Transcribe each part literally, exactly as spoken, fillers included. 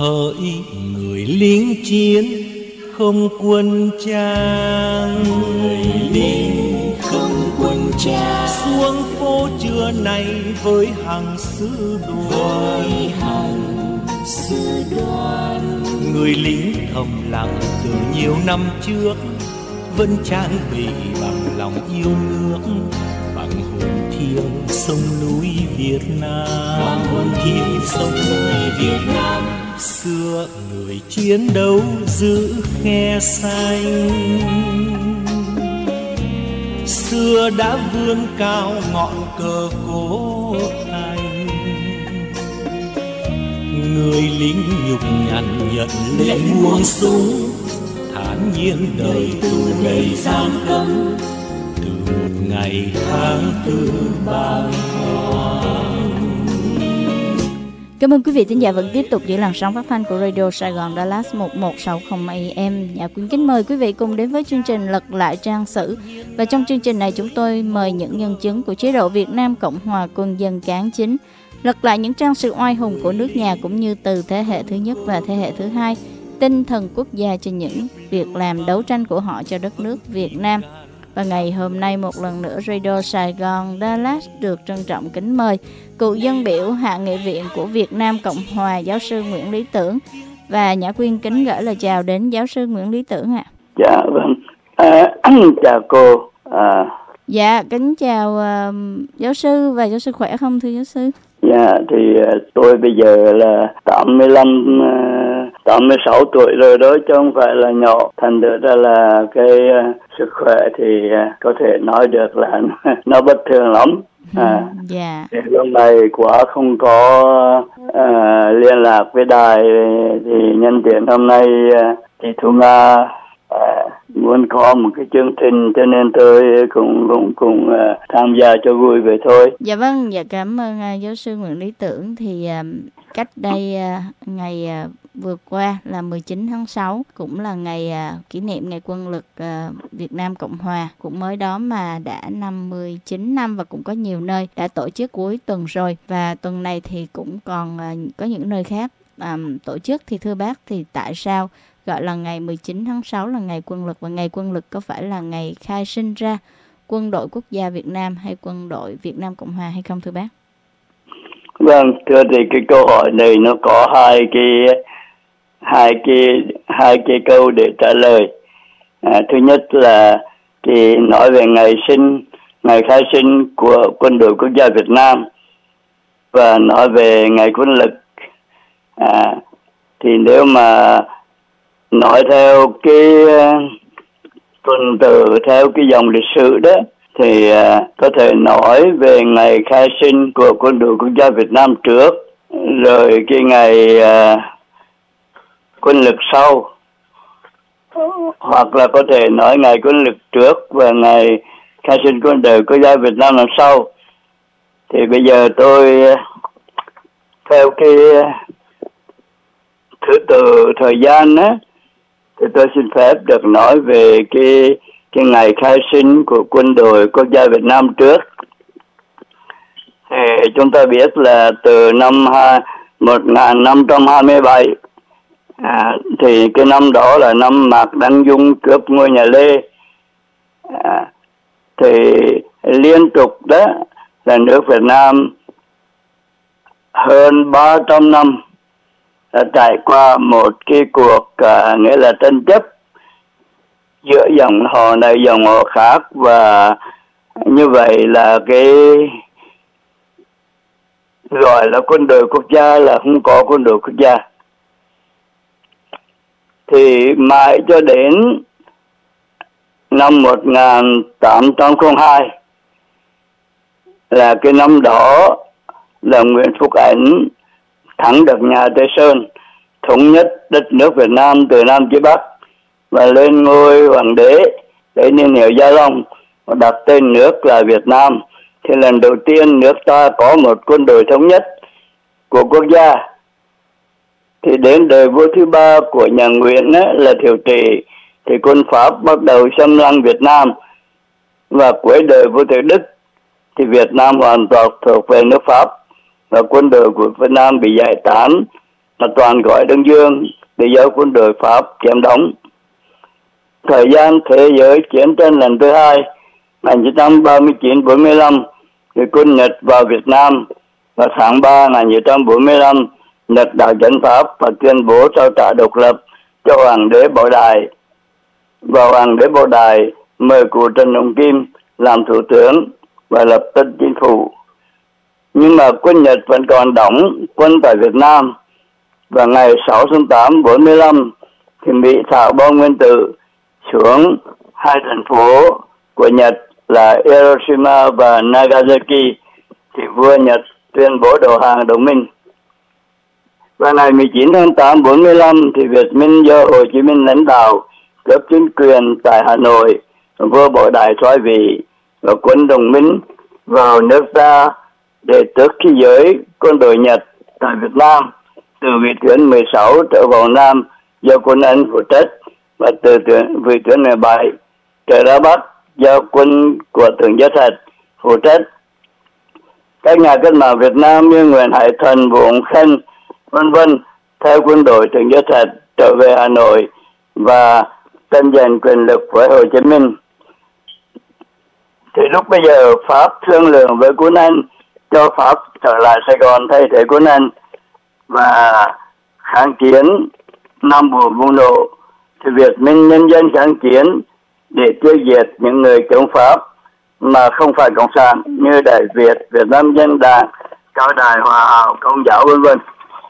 hỡi người lính chiến không quân trang, người lính không quân trang xuống phố trưa nay với hàng sư đoàn, với hàng sư đoàn. Người lính thầm lặng từ nhiều năm trước vẫn trang bị bằng lòng yêu nước, bằng hồn thiêng sông núi Việt Nam, bằng hồn thiêng sông núi Việt Nam. Xưa người chiến đấu giữ khe xanh, xưa đã vươn cao ngọn cờ cố thành. Người lính nhục nhằn nhận lệnh buông súng, thản nhiên đời tù đầy giam cấm, từ một ngày tháng tư bàng hoàng. Cảm ơn quý vị thính giả vẫn tiếp tục giữ làn sóng phát thanh của Radio Sài Gòn Dallas một một sáu không A M. Nhà Quyên kính mời quý vị cùng đến với chương trình Lật lại trang sử. Và trong chương trình này chúng tôi mời những nhân chứng của chế độ Việt Nam Cộng hòa Quân dân Cán Chính lật lại những trang sử oai hùng của nước nhà, cũng như từ thế hệ thứ nhất và thế hệ thứ hai, tinh thần quốc gia cho những việc làm đấu tranh của họ cho đất nước Việt Nam. Và ngày hôm nay một lần nữa Radio Sài Gòn Dallas được trân trọng kính mời cựu dân biểu Hạ nghị viện của Việt Nam Cộng hòa giáo sư Nguyễn Lý Tưởng. Và Nhã Quyên kính gửi lời chào đến giáo sư Nguyễn Lý Tưởng ạ. À. Dạ vâng, à, chào cô. À... Dạ kính chào uh, giáo sư, và giáo sư khỏe không thưa giáo sư? Dạ thì uh, tôi bây giờ là tám mươi lăm, uh, tám mươi sáu tuổi rồi đó, chứ không phải là nhỏ. Thành thử ra là cái uh, sức khỏe thì uh, có thể nói được là nó bất thường lắm. À, dạ. Thì hôm nay quá không có uh, liên lạc với đài, thì nhân tiện hôm nay uh, chị Thu Nga uh, muốn có một cái chương trình, cho nên tôi cũng cũng cũng uh, tham gia cho vui vậy thôi. Dạ vâng, dạ cảm ơn uh, giáo sư Nguyễn Lý Tưởng. Thì uh, cách đây uh, ngày uh, vừa qua là mười chín tháng sáu, cũng là ngày uh, kỷ niệm ngày quân lực uh, Việt Nam Cộng Hòa, cũng mới đó mà đã năm mươi chín năm, và cũng có nhiều nơi đã tổ chức cuối tuần rồi, và tuần này thì cũng còn uh, có những nơi khác um, tổ chức. Thì thưa bác, thì tại sao gọi là ngày mười chín tháng sáu là ngày quân lực, và ngày quân lực có phải là ngày khai sinh ra quân đội quốc gia Việt Nam hay quân đội Việt Nam Cộng Hòa hay không thưa bác? Vâng, thưa thì cái câu hỏi này nó có hai cái hai cái hai cái câu để trả lời. À, thứ nhất là thì nói về ngày sinh, ngày khai sinh của quân đội quốc gia Việt Nam, và nói về ngày quân lực. À, thì nếu mà nói theo cái tuần tự, theo cái dòng lịch sử đó, thì uh, có thể nói về ngày khai sinh của quân đội quốc gia Việt Nam trước, rồi cái ngày uh, quân lực sau, hoặc là có thể nói ngày quân lực trước và ngày khai sinh quân đội quốc gia Việt Nam làm sau. Thì bây giờ tôi uh, theo cái uh, thứ tự thời gian á, thì tôi xin phép được nói về cái cái ngày khai sinh của quân đội quốc gia Việt Nam trước. Thì chúng ta biết là từ năm một nghìn năm trăm hai mươi bảy, à, thì cái năm đó là năm Mạc Đăng Dung cướp ngôi nhà Lê. À, thì liên tục đó là nước Việt Nam hơn ba trăm năm đã trải qua một cái cuộc uh, nghĩa là tranh chấp giữa dòng họ này dòng họ khác, và như vậy là cái gọi là quân đội quốc gia là không có quân đội quốc gia. Thì mãi cho đến năm một nghìn tám trăm lẻ hai là cái năm đó là Nguyễn Phúc Ánh thắng được nhà Tây Sơn, thống nhất đất nước Việt Nam từ Nam chí Bắc và lên ngôi hoàng đế, lấy niên hiệu Gia Long và đặt tên nước là Việt Nam. Thì lần đầu tiên nước ta có một quân đội thống nhất của quốc gia. Thì đến đời vua thứ ba của nhà Nguyễn á, là Thiệu Trị, thì quân Pháp bắt đầu xâm lăng Việt Nam, và cuối đời vua Tự Đức thì Việt Nam hoàn toàn thuộc về nước Pháp, và quân đội của Việt Nam bị giải tán mà toàn gọi Đông Dương để do quân đội Pháp chiếm đóng. Thời gian thế giới chiến tranh lần thứ hai một nghìn chín trăm ba mươi chín bốn mươi lăm thì quân Nhật vào Việt Nam, và tháng ba một nghìn chín trăm bốn mươi lăm Nhật đã chấn Pháp và tuyên bố trao trả độc lập cho Hoàng đế Bảo Đại. Và Hoàng đế Bảo Đại mời cụ Trần Trọng Kim làm thủ tướng và lập tân chính phủ. Nhưng mà quân Nhật vẫn còn đóng quân tại Việt Nam, và ngày sáu tháng tám bốn mươi lăm thì Mỹ thả bom nguyên tử xuống hai thành phố của Nhật là Hiroshima và Nagasaki, thì vua Nhật tuyên bố đầu hàng đồng minh. Và ngày mười chín tháng tám bốn mươi lăm thì Việt Minh do Hồ Chí Minh lãnh đạo cấp chính quyền tại Hà Nội, vua Bảo Đại thoái vị và quân đồng minh vào nước ta để tước khí giới quân đội Nhật tại Việt Nam từ vị tuyến mười sáu trở vào Nam do quân Anh phụ trách, và từ vị tuyến mười bảy trở ra Bắc do quân của Tưởng Giới Thạch phụ trách. Các nhà cách mạng Việt Nam như Nguyễn Hải Thần, Vũ Hồng Khanh, vân vân theo quân đội Tưởng Giới Thạch trở về Hà Nội và tranh giành quyền lực với Hồ Chí Minh. Thì lúc bây giờ Pháp thương lượng với quân Anh cho Pháp trở lại Sài Gòn thay thế quân Anh, và kháng chiến Nam Bộ bùng nổ, thì Việt Minh nhân dân kháng chiến để tiêu diệt những người chống Pháp mà không phải cộng sản như Đại Việt, Việt Nam Dân Đảng, Cao Đài, Hòa Hảo, Công giáo vân vân.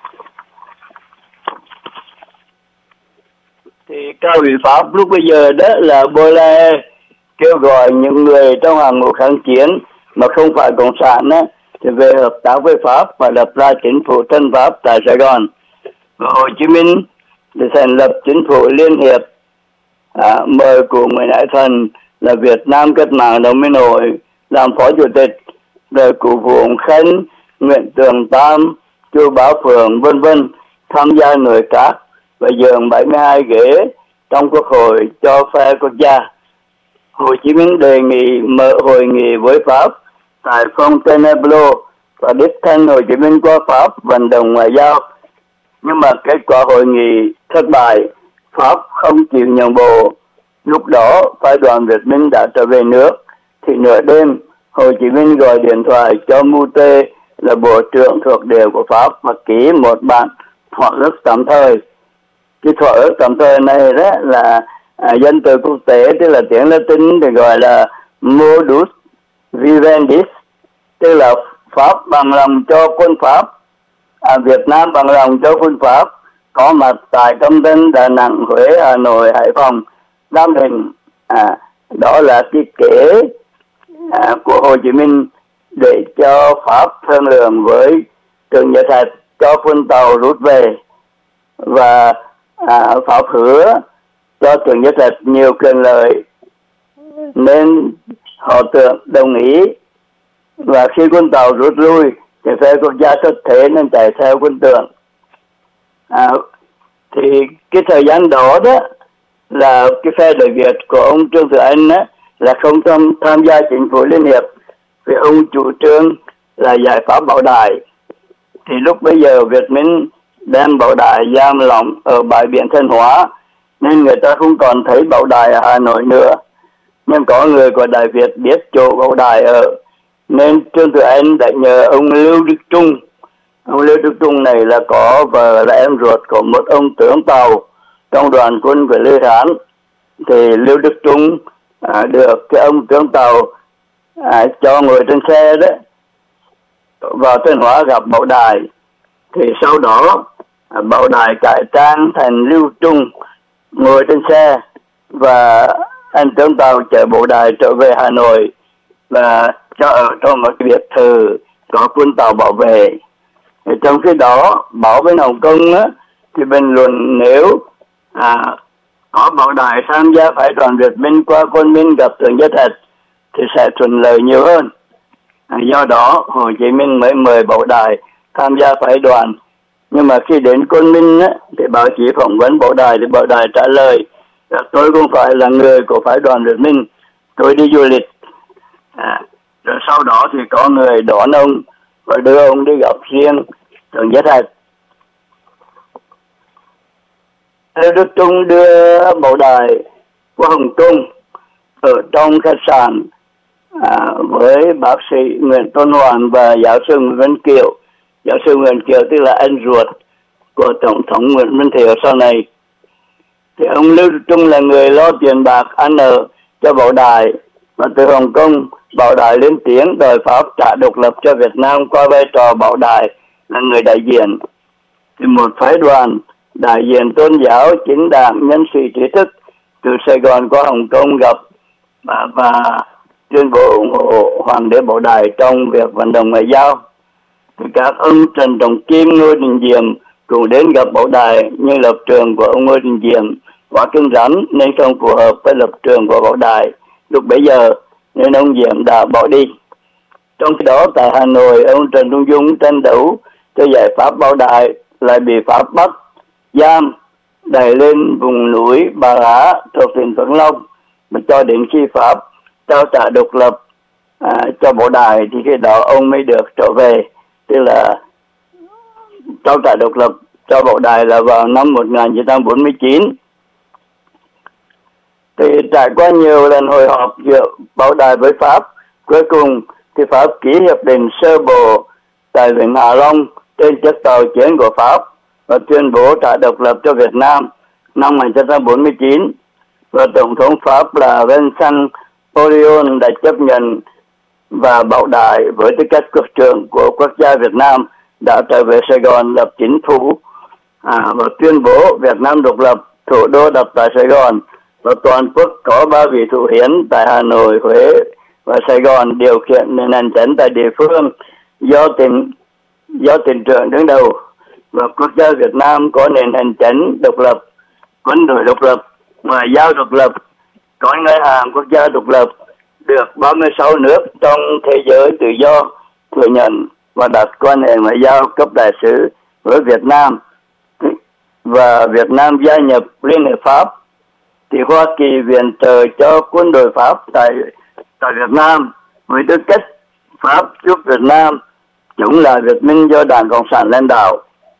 Thì cao ủy Pháp lúc bây giờ đó là Baudelaire kêu gọi những người trong hàng ngũ kháng chiến mà không phải cộng sản á, thì về hợp tác với Pháp và lập ra chính phủ thân Pháp tại Sài Gòn. Và Hồ Chí Minh thì thành lập chính phủ liên hiệp, à, mời cụ Nguyễn Hải Thần là Việt Nam Cách mạng Đồng Minh Hội làm phó chủ tịch, rồi cụ Vũ Hồng Khanh, Nguyễn Tường Tam, Chu Bá Phượng vân vân tham gia nội các và dường bảy mươi hai ghế trong Quốc hội cho phe quốc gia. Hồ Chí Minh đề nghị mở hội nghị với Pháp tại Fontainebleau và đích thân Hồ Chí Minh qua Pháp vận động ngoại giao. Nhưng mà kết quả hội nghị thất bại, Pháp không chịu nhượng bộ. Lúc đó phái đoàn Việt Minh đã trở về nước, thì nửa đêm Hồ Chí Minh gọi điện thoại cho Mưu Tê là bộ trưởng thuộc địa của Pháp và ký một bản thỏa ước tạm thời. Cái thỏa ước tạm thời này đó là à, dân từ quốc tế, tức là tiếng Latin thì gọi là modus vivendis, tức là Pháp bằng lòng cho quân Pháp, à, Việt Nam bằng lòng cho quân Pháp có mặt tại Công Tân, Đà Nẵng, Huế, Hà Nội, Hải Phòng, Nam Định. À, đó là cái kế à, của Hồ Chí Minh để cho Pháp thương lượng với Tưởng Giới Thạch cho quân tàu rút về, và à, Pháp hứa cho Tưởng Giới Thạch nhiều quyền lợi nên họ tưởng đồng ý. Và khi quân tàu rút lui thì phe quốc gia thất thế nên chạy theo quân Tưởng. À, thì cái thời gian đó đó là cái phe Đại Việt của ông Trương Tử Anh á, là không tham, tham gia chính phủ liên hiệp vì ông chủ trương là giải pháp Bảo Đại. Thì lúc bây giờ Việt Minh đem Bảo Đại giam lỏng ở bãi biển Thanh Hóa nên người ta không còn thấy Bảo Đại ở Hà Nội nữa. Nhưng có người của Đại Việt biết chỗ Bảo Đại ở, nên Trương Tử Anh đã nhờ ông Lưu Đức Trung. Ông Lưu Đức Trung này là có vợ là em ruột của một ông tướng tàu trong đoàn quân của Lê Thán. Thì Lưu Đức Trung à, được cái ông tướng tàu à, cho ngồi trên xe đó vào Thanh Hóa gặp Bảo Đại. Thì sau đó à, Bảo Đại cải trang thành Lưu Trung ngồi trên xe, và anh tướng tàu chở Bảo Đại trở về Hà Nội và cho ở trong một cái biệt thự có quân tàu bảo vệ. Thì trong khi đó báo bên Hồng Kông á, thì bình luận nếu à, có Bảo Đại tham gia phái đoàn Việt Minh qua Quân Minh gặp Tưởng Giới Thạch thì sẽ thuận lợi nhiều hơn. À, do đó Hồ Chí Minh mới mời Bảo Đại tham gia phái đoàn. Nhưng mà khi đến Quân Minh á, thì báo chí phỏng vấn Bảo Đại thì Bảo Đại trả lời là tôi không phải là người của phái đoàn Việt Minh, tôi đi du lịch. À, rồi sau đó thì có người đón ông và đưa ông đi gặp riêng Tưởng Giới Thạch. Lê Đức Trung đưa bộ đài qua Hồng Kông ở trong khách sạn à, với bác sĩ Nguyễn Tôn Hoàn và giáo sư Nguyễn Văn Kiều. Giáo sư Nguyễn Kiều tức là anh ruột của Tổng thống Nguyễn Văn Thiệu sau này. Thì ông Lưu Đức Trung là người lo tiền bạc ăn ở cho Bảo Đại, và từ Hồng Kông Bảo Đại lên tiếng đòi Pháp trả độc lập cho Việt Nam qua vai trò Bảo Đại là người đại diện. Thì một phái đoàn đại diện tôn giáo, chính đảng, nhân sĩ trí thức từ Sài Gòn qua Hồng Kông gặp và, và tuyên bố ủng hộ Hoàng đế Bảo Đại trong việc vận động ngoại giao. Thì các ông Trần Trọng Kim, Ngô Đình Diệm cũng đến gặp Bảo Đại, nhưng lập trường của ông Ngô Đình Diệm quá cứng rắn nên không phù hợp với lập trường của Bảo Đại lúc bấy giờ, nên ông Diệm đã bỏ đi. Trong khi đó tại Hà Nội, ông Trần Trung Dung tranh đấu cho giải pháp Bảo Đại lại bị Pháp bắt giam đẩy lên vùng núi Bà Rá thuộc tỉnh Vĩnh Long, mà cho đến khi Pháp trao trả độc lập à, cho Bảo Đại thì khi đó ông mới được trở về. Tức là trao trả độc lập cho Bảo Đại là vào năm một nghìn chín trăm bốn mươi chín. Thì trải qua nhiều lần hội họp giữa Bảo Đại với Pháp, cuối cùng thì Pháp ký hiệp định sơ bộ tại Vịnh Hạ Long trên chiếc tàu chiến của Pháp và tuyên bố trả độc lập cho Việt Nam năm một nghìn chín trăm bốn mươi chín. Và Tổng thống Pháp là Vincent Auriol đã chấp nhận, và Bảo Đại với tư cách quốc trưởng của quốc gia Việt Nam đã trở về Sài Gòn lập chính phủ à, và tuyên bố Việt Nam độc lập, thủ đô đặt tại Sài Gòn, và toàn quốc có ba vị thủ hiến tại Hà Nội, Huế và Sài Gòn điều khiển nền hành chính tại địa phương do tỉnh do tỉnh trưởng đứng đầu, và quốc gia Việt Nam có nền hành chính độc lập, quân đội độc lập, ngoại giao độc lập, có ngân hàng quốc gia độc lập, được ba mươi sáu nước trong thế giới tự do thừa nhận và đặt quan hệ ngoại giao cấp đại sứ với Việt Nam, và Việt Nam gia nhập Liên Hiệp Pháp. Thì Hoa Kỳ viện trợ cho quân đội Pháp tại tại Việt Nam với tư cách Pháp giúp Việt Nam chống lại Việt Minh do Đảng Cộng sản lãnh đạo.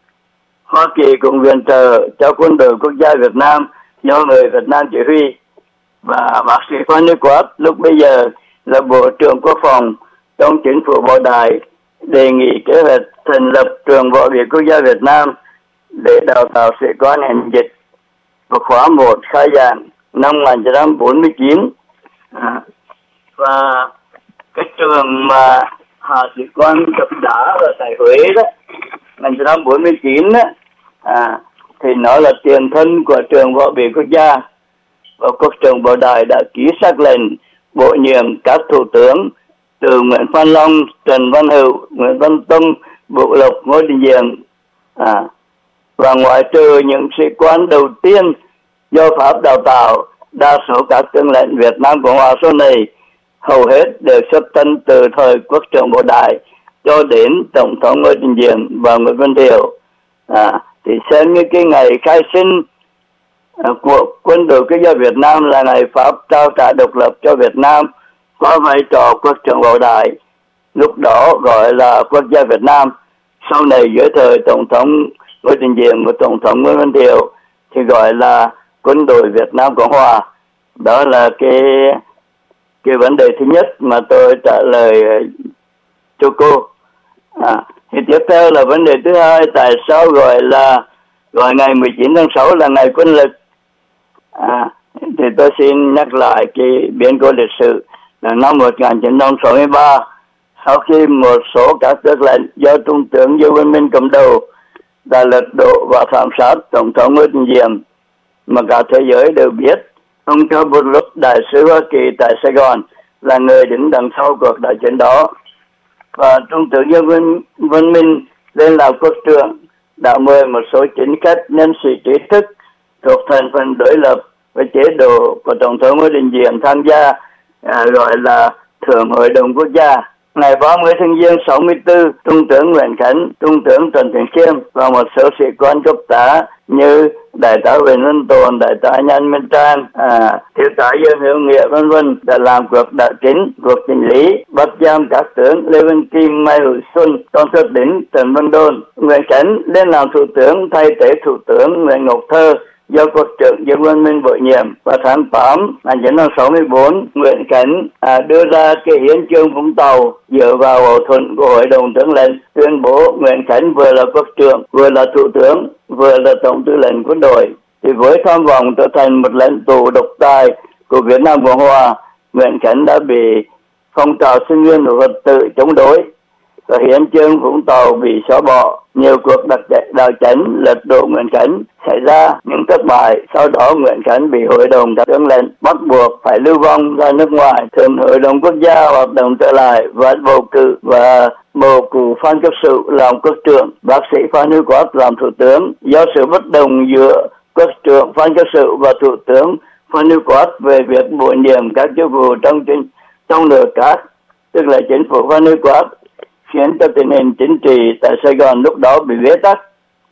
Hoa Kỳ cũng viện trợ cho quân đội quốc gia Việt Nam do người Việt Nam chỉ huy, và bác sĩ Phan Như Quát lúc bây giờ là Bộ trưởng Quốc phòng trong chính phủ Bảo Đại đề nghị kế hoạch thành lập trường võ viện quốc gia Việt Nam để đào tạo sĩ quan hành dịch, và khóa một khai giảng năm một nghìn chín trăm bốn mươi chín. À, và cái trường mà hạ sĩ quan cấp đá ở tại Huế đó, một nghìn chín trăm bốn mươi chín đó, à, thì nó là tiền thân của trường võ bị quốc gia, và quốc trưởng Bảo Đại đã ký sắc lệnh bổ nhiệm các thủ tướng từ Nguyễn Phan Long, Trần Văn Hữu, Nguyễn Văn Tâm, Bộ Lộc, Ngô Đình Diệm, à, và ngoại trừ những sĩ quan đầu tiên do Pháp đào tạo, đa số các tướng lĩnh Việt Nam Cộng hòa sau này hầu hết đều xuất thân từ thời quốc trưởng Bảo Đại cho đến Tổng thống Ngô Đình Diệm và Nguyễn Văn Thiệu. À, thì xem như cái ngày khai sinh à, của quân đội quốc gia Việt Nam là ngày Pháp trao trả độc lập cho Việt Nam qua vai trò quốc trưởng Bảo Đại, lúc đó gọi là quốc gia Việt Nam. Sau này dưới thời Tổng thống Ngô Đình Diệm và Tổng thống Nguyễn Văn Thiệu thì gọi là quân đội Việt Nam Cộng hòa. Đó là cái cái vấn đề thứ nhất mà tôi trả lời cho cô. À, thì tiếp theo là vấn đề thứ hai, tại sao gọi là gọi ngày mười chín tháng sáu là ngày quân lực? À, thì tôi xin nhắc lại cái biến cố lịch sử là năm một nghìn chín trăm sáu mươi ba, sau khi một số các tướng lĩnh do Trung tướng Dương Văn Minh cầm đầu đã lật đổ và thảm sát Tổng thống Ngô Đình Diệm, mà cả thế giới đều biết ông Cao Bút Lúc, đại sứ Hoa Kỳ tại Sài Gòn, là người đứng đằng sau cuộc đại chiến đó. Và Trung tướng Dương Văn, Văn Minh lên làm quốc trưởng đã mời một số chính khách, nhân sĩ trí thức thuộc thành phần đối lập với chế độ của Tổng thống Ngô Đình Diệm tham gia à, gọi là Thượng Hội đồng Quốc gia. Ngày ba mươi tháng Giêng sáu mươi tư, Trung tướng Nguyễn Khánh, Trung tướng Trần Thiện Khiêm và một số sĩ quan cấp tá như Đại tá Huỳnh Văn Tồn, Đại tá Nhân Minh Trang, à, Thiếu tá Dương Hữu Nghĩa vân vân đã làm cuộc đại chính, cuộc chỉnh lý, bắt giam các tướng Lê Văn Kim, Mai Hữu Xuân, Tôn Thất Đỉnh, Trần Văn Đôn. Nguyễn Khánh lên làm thủ tướng thay thế thủ tướng Nguyễn Ngọc Thơ do Quốc trưởng Dương Văn Minh bổ nhiệm. Vào tháng tám năm một nghìn chín trăm sáu mươi tư, Nguyễn Khánh à, đưa ra cái hiến chương Vũng Tàu dựa vào hậu thuẫn của Hội đồng tướng lệnh, tuyên bố Nguyễn Khánh vừa là Quốc trưởng, vừa là Thủ tướng, vừa là Tổng tư lệnh quân đội. Thì với tham vọng trở thành một lãnh tụ độc tài của Việt Nam Cộng Hòa, Nguyễn Khánh đã bị phong trào sinh viên của Phật tử chống đối và hiến chương Vũng Tàu bị xóa bỏ. Nhiều cuộc đặc đảo chánh lật đổ Nguyễn Khánh xảy ra những thất bại. Sau đó Nguyễn Khánh bị Hội đồng tướng lệnh bắt buộc phải lưu vong ra nước ngoài. Thường Hội đồng Quốc gia hoạt động trở lại và bầu cử và bầu cử Phan Cấp Sự làm Quốc trưởng, bác sĩ Phan Huy Quát làm Thủ tướng. Do sự bất đồng giữa Quốc trưởng Phan Cấp Sự và Thủ tướng Phan Huy Quát về việc bổ nhiệm các chức vụ trong chính trong nội các, tức là chính phủ Phan Huy Quát, khiến cho tình hình chính trị tại Sài Gòn lúc đó bị bế tắc.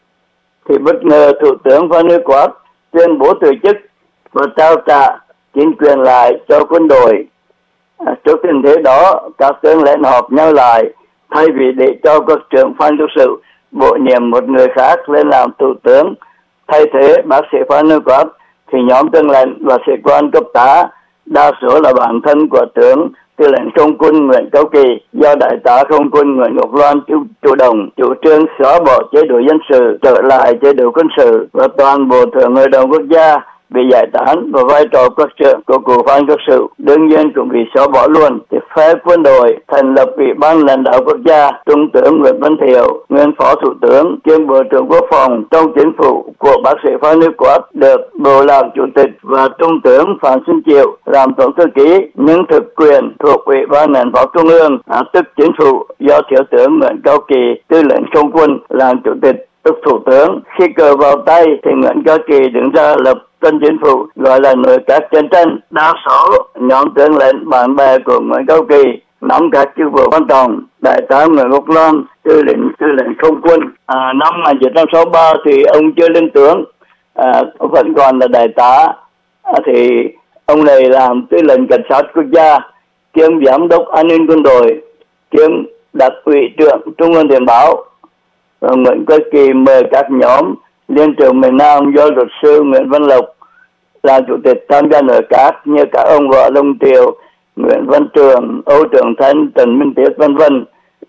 Thì bất ngờ Thủ tướng Phan Huy Quát tuyên bố từ chức và trao trả chính quyền lại cho quân đội. À, trước tình thế đó, các tướng lệnh họp nhau lại, thay vì để cho Quốc trưởng Phan Cấp Sự bổ nhiệm một người khác lên làm Thủ tướng thay thế bác sĩ Phan Huy Quát, thì nhóm tướng lệnh và sĩ quan cấp tá, đa số là bản thân của tướng Tư lệnh Không quân Nguyễn Cao Kỳ, do Đại tá Không quân Nguyễn Ngọc Loan chủ, chủ động chủ trương xóa bỏ chế độ dân sự, trở lại chế độ quân sự, và toàn bộ Thượng Hội đồng Quốc gia bị giải tán và vai trò Quốc trưởng của cụ Phan Cấp Sự đương nhiên cũng bị xóa bỏ luôn. Thì phe quân đội thành lập Ủy ban lãnh đạo quốc gia, Trung tướng Nguyễn Văn Thiệu, nguyên Phó Thủ tướng kiêm Bộ trưởng Quốc phòng trong chính phủ của bác sĩ Phan Huy Quát được bầu làm chủ tịch, và Trung tướng Phan Xuân Triệu làm tổng thư ký, nhưng thực quyền thuộc Ủy ban Lãnh pháp Trung ương, à, tức chính phủ, do Thiếu tướng Nguyễn Cao Kỳ, Tư lệnh Không quân làm chủ tịch, tức Thủ tướng. Khi cờ vào tay thì Nguyễn Cao Kỳ đứng ra lập tân chính phủ, gọi là nội các chiến tranh. Đa số nhóm tướng lệnh bạn bè của Nguyễn Cao Kỳ nắm các chức vụ quan trọng. Đại tá Nguyễn Ngọc Loan, tư lệnh tư lệnh Không quân. À, năm một nghìn chín trăm sáu mươi ba thì ông chưa lên tướng, à, vẫn còn là đại tá. À, thì ông này làm tư lệnh cảnh sát quốc gia, kiêm giám đốc an ninh quân đội, kiêm đặc ủy trưởng Trung ương Thời báo. Và Nguyễn Cao Kỳ mời các nhóm Liên trưởng miền Nam do luật sư Nguyễn Văn Lộc là chủ tịch tham gia nội các, như các ông Võ Long Triều, Nguyễn Văn Trường, Âu Trường Thanh, Trần Minh Tiết vân vân,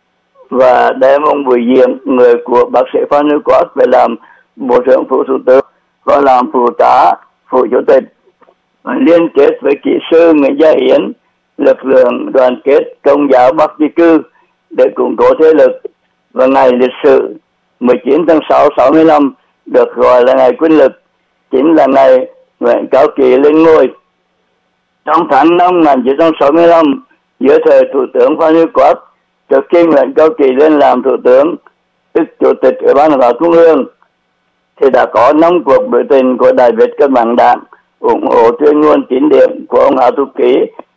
và đem ông Bùi Diệm, người của bác sĩ Phan Huy Quát, về làm bộ trưởng phủ thủ tướng và làm phụ tá phủ chủ tịch. Và liên kết với kỹ sư Nguyễn Gia Hiến, lực lượng đoàn kết Công giáo Bắc di cư để củng cố thế lực. Và ngày lịch sử mười chín tháng sáu năm sáu mươi lăm được gọi là ngày quân lực, chính là ngày Nguyễn Cao Kỳ lên ngôi. Trong tháng năm một nghìn chín trăm sáu mươi lăm, dưới thời Thủ tướng Phan Huy Quát, trước khi Nguyễn Cao Kỳ lên làm Thủ tướng, tức Chủ tịch Ủy ban Lãnh đạo Trung ương, thì đã có năm cuộc biểu tình của Đại Việt Cách mạng Đảng ủng hộ tuyên ngôn chín điểm của ông Hà Tú Ký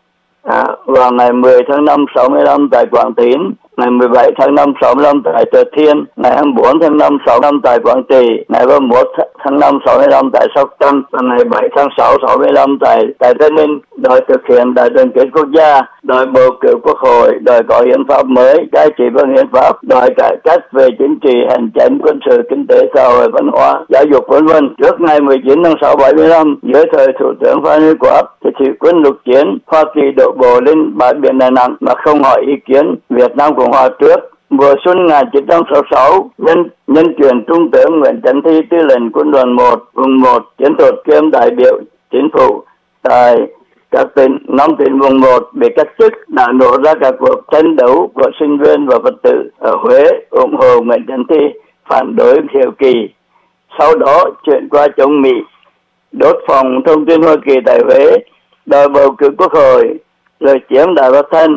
à, vào ngày mười tháng năm sáu mươi lăm tại Quảng Tín, ngày mười bảy tháng năm sáu mươi lăm tại Thừa Thiên, ngày hai mươi bốn tháng năm sáu mươi lăm tại Quảng Trị, ngày ba mươi mốt tháng năm sáu mươi lăm tại Sóc Trăng, và ngày bảy tháng sáu sáu mươi lăm tại tại Tây Ninh, đòi thực hiện đại đoàn kết quốc gia, đòi bầu cử quốc hội, đòi có hiến pháp mới, cai trị bằng hiến pháp, đòi cải cách về chính trị, hành chính, quân sự, kinh tế, xã hội, văn hóa, giáo dục vân vân. Trước ngày mười chín tháng sáu bảy mươi lăm, dưới thời Thủ tướng Phan Huy Quát, thì thủy quân lục chiến Hoa Kỳ đổ bộ lên bãi biển Đà Nẵng mà không hỏi ý kiến Việt Nam Cộng hòa trước. Mùa xuân một nghìn chín trăm sáu mươi sáu, nhân nhân quyền Trung tướng Nguyễn Tấn Thi, tư lệnh quân đoàn một vùng một chiến thuật kiêm đại biểu chính phủ tại các tỉnh năm tỉnh vùng một bị cách chức, đã nổ ra các cuộc tranh đấu của sinh viên và Phật tử ở Huế ủng hộ Nguyễn Tấn Thi, phản đối Thiệu Kỳ. Sau đó chuyển qua chống Mỹ, đốt phòng thông tin Hoa Kỳ tại Huế, đòi bầu cử quốc hội, rồi chiếm Đài Bắc Thanh,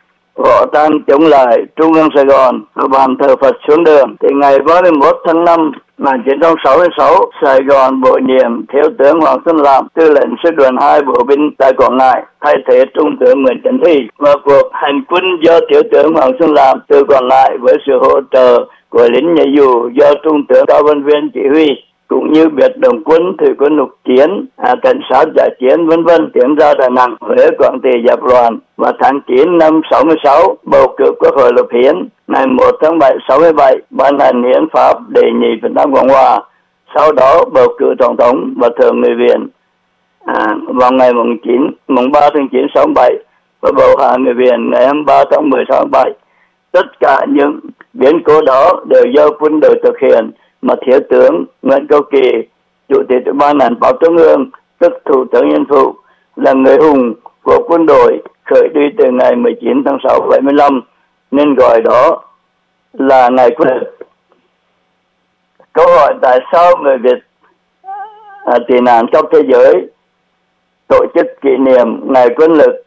võ trang chống lại Trung ương Sài Gòn và bàn thờ Phật xuống đường. Thì ngày ba mươi mốt tháng năm năm một nghìn chín trăm sáu mươi sáu, Sài Gòn bổ nhiệm Thiếu tướng Hoàng Xuân Làm, tư lệnh sư đoàn hai bộ binh tại Quảng Ngãi, thay thế Trung tướng Nguyễn Tấn Thi. Và cuộc hành quân do Thiếu tướng Hoàng Xuân Làm từ Quảng Ngãi với sự hỗ trợ của lính nhảy dù do Trung tướng Cao Văn Viên chỉ huy, cũng như biệt động quân, thủy quân lục chiến, à, cảnh sát giải chiến vân vân tiến ra Đà Nẵng, Huế, Quảng Trị dập loạn. Và tháng chín năm sáu mươi sáu, bầu cử quốc hội lập hiến. Ngày một tháng bảy sáu mươi bảy, ban hành hiến pháp đề nghị Việt Nam Cộng hòa. sau đó bầu cử tổng thống và thượng nghị viện à, vào ngày mùng chín, mùng ba tháng chín sáu bảy và bầu hạ nghị viện ngày hai mươi ba tháng mười sáu bảy. Tất cả những biến cố đó đều do quân đội thực hiện, mà Thiếu tướng Nguyễn Cao Kỳ, Chủ tịch Ủy ban Hành pháp Trung ương, tức Thủ tướng Chính phủ, là người hùng của quân đội khởi đi từ ngày mười chín tháng sáu bảy mươi lăm, nên gọi đó là ngày quân lực. Câu hỏi tại sao người Việt à, tị nạn trong thế giới tổ chức kỷ niệm ngày quân lực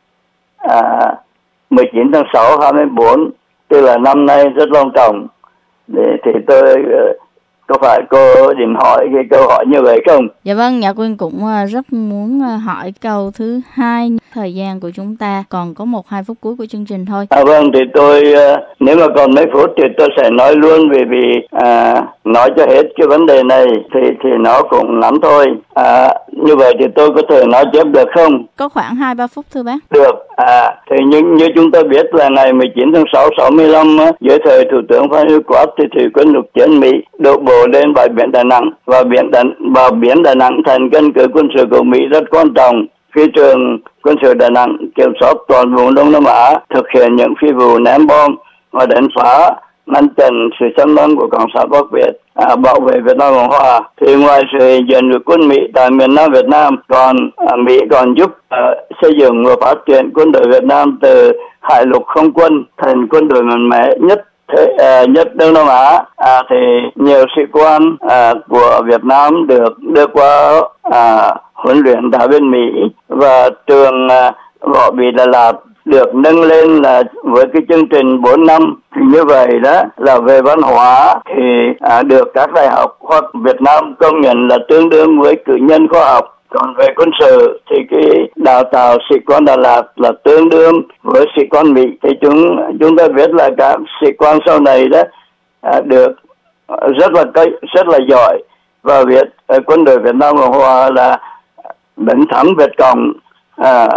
à, mười chín tháng sáu hai mươi bốn, tức là năm nay rất long trọng, để thì tôi có phải cô định hỏi cái câu hỏi như vậy không? Dạ vâng, Nhã Quyên cũng rất muốn hỏi câu thứ hai. Thời gian của chúng ta còn có một hai phút cuối của chương trình thôi. À vâng, thì tôi nếu mà còn mấy phút thì tôi sẽ nói luôn, vì vì à, nói cho hết cái vấn đề này thì thì nó cũng ngắn thôi. À, như vậy thì tôi có thể nói tiếp được không? Có khoảng hai ba phút thưa bác. Được. À, thì như, như chúng ta biết là ngày mười chín tháng sáu sáu mươi lăm dưới thời Thủ tướng Phan Huy Quát thì thủy quân lục chiến Mỹ đổ bộ lên bãi biển Đà Nẵng, và biển Đà, và biển Đà Nẵng thành căn cứ quân sự của Mỹ rất quan trọng. Phi trường quân sự Đà Nẵng kiểm soát toàn vùng Đông Nam Á, thực hiện những phi vụ ném bom và đánh phá, ngăn chặn sự xâm lấn của Cộng sản Bắc Việt, à, bảo vệ Việt Nam Cộng Hòa. Thì ngoài sự hiện diện của quân Mỹ tại miền Nam Việt Nam, còn à, Mỹ còn giúp à, xây dựng và phát triển quân đội Việt Nam từ hải lục không quân thành quân đội mạnh mẽ nhất thế, à, nhất Đông Nam Á. À, thì nhiều sĩ quan à, của Việt Nam được đưa qua à, huấn luyện tại bên Mỹ, và trường à, võ bị Đà Lạt được nâng lên là với cái chương trình bốn năm. Thì như vậy đó là về văn hóa thì à, được các đại học hoặc Việt Nam công nhận là tương đương với cử nhân khoa học. Còn về quân sự thì cái đào tạo sĩ quan Đà Lạt là tương đương với sĩ quan Mỹ. Thì chúng chúng ta biết là các sĩ quan sau này đó à, được rất là rất là giỏi, và Việt à, quân đội Việt Nam Cộng Hòa là đánh thắng Việt Cộng à,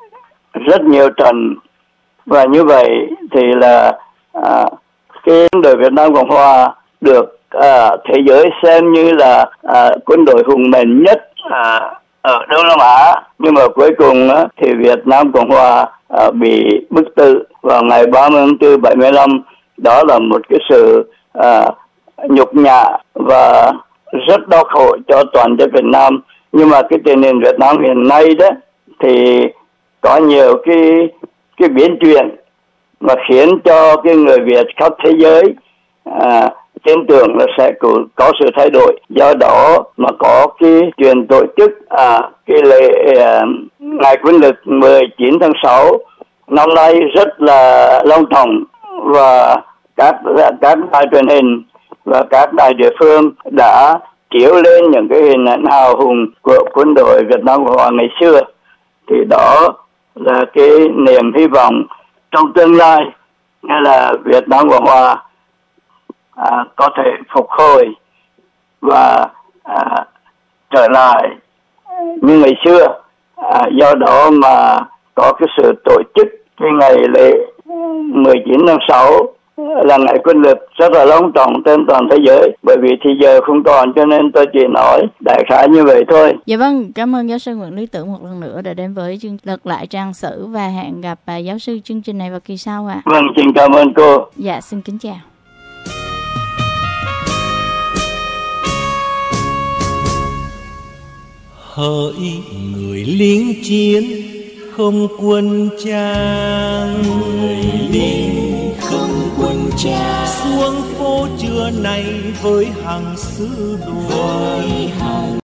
rất nhiều trận. Và như vậy thì là à, cái quân đội Việt Nam Cộng Hòa được à, thế giới xem như là à, quân đội hùng mạnh nhất à, ở Đông Nam Á. Nhưng mà cuối cùng á, thì Việt Nam Cộng Hòa à, bị bức tử vào ngày ba mươi tháng tư bảy mươi lăm. Đó là một cái sự à, nhục nhã và rất đau khổ cho toàn dân Việt Nam. Nhưng mà cái tình hình Việt Nam hiện nay đó thì có nhiều cái cái biến chuyển mà khiến cho cái người Việt khắp thế giới à, tin tưởng là sẽ có, có sự thay đổi. Do đó mà có cái chuyện tổ chức à, cái lễ à, ngày quân lực mười chín tháng sáu năm nay rất là long trọng, và các các đài truyền hình và các đài địa phương đã chiếu lên những cái hình ảnh hào hùng của quân đội Việt Nam Cộng Hòa ngày xưa. Thì đó là cái niềm hy vọng trong tương lai, nghĩa là Việt Nam Cộng Hòa à, có thể phục hồi và à, trở lại như ngày xưa. À, do đó mà có cái sự tổ chức cái ngày lễ mười chín tháng sáu là ngày quân lực rất là long trọng trên toàn thế giới. Bởi vì thì giờ không còn, cho nên tôi chỉ nói đại khái như vậy thôi. Dạ vâng, cảm ơn giáo sư Nguyễn Lý Tưởng một lần nữa đã đến với chương lật lại trang sử, và hẹn gặp à, giáo sư chương trình này vào kỳ sau ạ. À. Vâng, xin cảm ơn cô. Dạ, xin kính chào. Hỡi người lính chiến không quân trang, người lính không quân trang, xuống phố trưa nay với hàng sứ đồ.